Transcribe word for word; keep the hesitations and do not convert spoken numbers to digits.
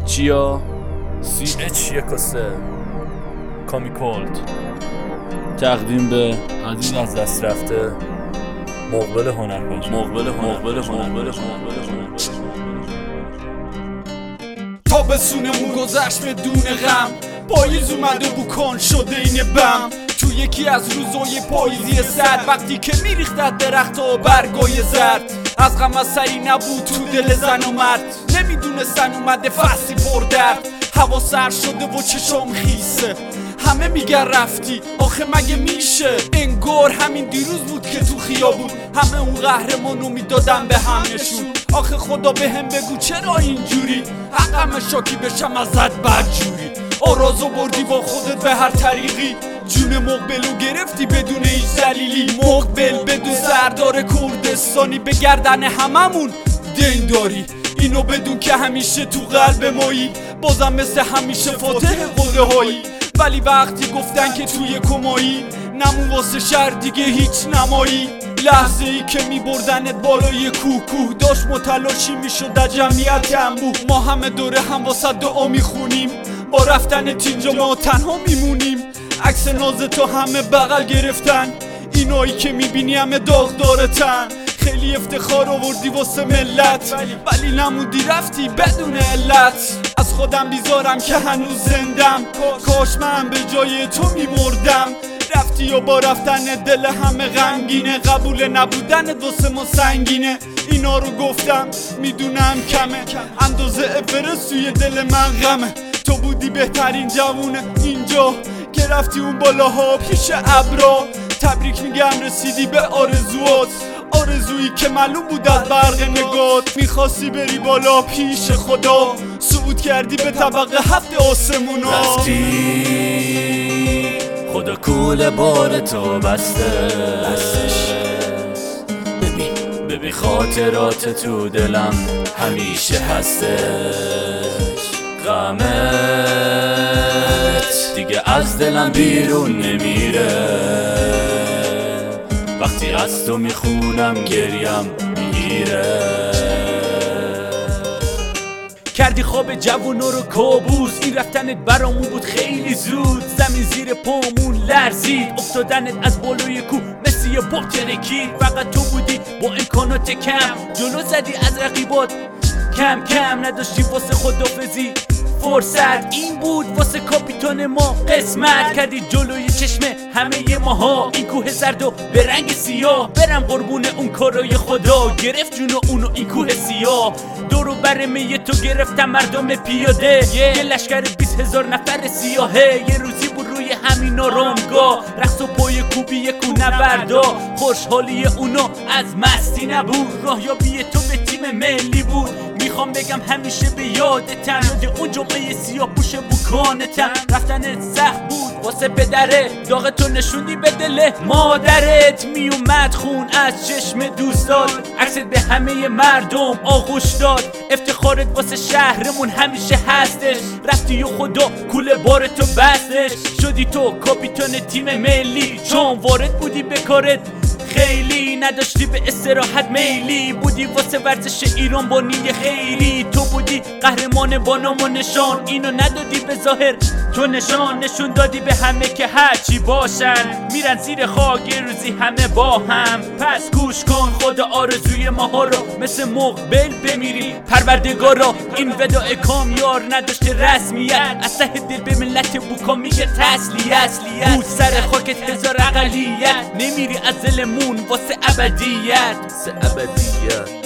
چیا؟ سی اچ یک و سه کامیکولد تقدیم به عزیز از دست رفته مقبل هنرپژوه مقبل هنرپژوه مقبل هنرپژوه تابستونمون گذشت بدون غم، پاییز اومده بکن شده این بم. تو یکی از روزای پاییزی سرد، وقتی که میریختد درخت و برگای زرد، از غم از سری نبود تو دل زن و مرد. نمیدونستن اومده فصلی پردرد، هوا سر شده و چشام خیسه. همه میگن رفتی، آخه مگه میشه؟ انگار همین دیروز بود که تو خیابون همه اون قهرمانو میدادن به همشون. آخه خدا به هم بگو چرا اینجوری؟ حقم شاکی بشم ازت بدجوری. آرازو بردی با خودت به هر طریقی، جون مقبلو گرفتی بدون هیچ دلیلی. مقبل بدون سردار کردستانی، به گردن هممون دین داری. اینو بدون که همیشه تو قلب مایی، بازم مثل همیشه فاتح قده هایی. ولی وقتی گفتن که توی کمایی، نمون واسه شهر دیگه هیچ نمایی. لحظه ای که می بردنت بالای کوه کوه، داشت متلاشی می شد در جمعیت انبوه. ما همه دوره هم واسه دعا می خونیم، با رفتن تینجا ما تنها میمونیم. عکس ناز تو همه بغل گرفتن، اینایی که می بینی همه داغ دارتن. خیلی افتخار آوردی واسه ملت، ولی نمودی رفتی بدون علت. از خودم بیزارم که هنوز زندم، کاش من به جای تو میمردم. رفتی و با رفتن دل همه غمگینه، قبول نبودنت واسه ما سنگینه. اینا رو گفتم میدونم کمه، اندازه اورست توی دل من غمه. تو بودی بهترین جوونه اینجا که رفتی اون بالاها پیش ابرا. تبریک میگم رسیدی به آرزوات، آرزویی که معلوم بود از برق نگات. میخواستی بری بالا پیش خدا، صعود کردی به طبقه هفت آسمونا. رفتی خدا کول بار تو بسته، ببین ببین خاطرات تو دلم همیشه هستش. غمت دیگه از دلم بیرون نمیره، وقتی از تو میخونم گریم میگیره. کردی خواب جوونا رو کابوس، این رفتنت برامون بود خیلی زود. زمین زیر پامون لرزید، افتادنت از بالای کو مثل یه پاپ ترکید. فقط تو بودی با امکانات کم، جلو زدی از رقیبات کم کم. نداشتی واسه خدافزی فرصت، این بود واسه کاپیتان ما قسمت. کردی جلوی چشم همه ماها این کوه زرد و به رنگ سیاه. برم قربون اون کارای خدا، گرفت جونو اونو این کوه سیاه. دورو بر می تو گرفتم مردم پیاده، yeah. یه لشکر بیست هزار نفر سیاهه. یه روزی بود روی همین آرامگاه، رقص و پای کوبی یک نبردا. خوشحالی اونا از مستی نبود، راهیابی تو به تیم ملی بود. میخوام بگم همیشه به یادتم، یاد اون جمعه سیاه پوش بکانتم. رفتنت سخت بود واسه پدره، داغ تو نشوندی به دل مادرت. میومد خون از چشم دوستات، عکست به همه مردم آغوش داد. افتخارت واسه شهرمون همیشه هستش، رفتی و خدا کوله بار تو بستش. شدی تو کاپیتان تیم ملی، چون وارد بودی به کارت خیلی. نداشتی به استراحت میلی، بودی واسه ورزش ایران با نیه خیری. تو بودی قهرمان با نام و نشان، اینو ندادی به ظاهر تو نشان. نشون دادی به همه که هرچی باشن میرن زیر خاک یه روزی همه با هم. پس گوش کن خدا آرزوی ماها رو، مثل مقبل بمیری پروردگارا. این وداع کامیار نداشته رسمیت، از ته دل به ملت بوکا میگه تسلیت. بود سر خاکت هزار اقلیت، نمیری از دلمون واسه ابدیت. ابدیت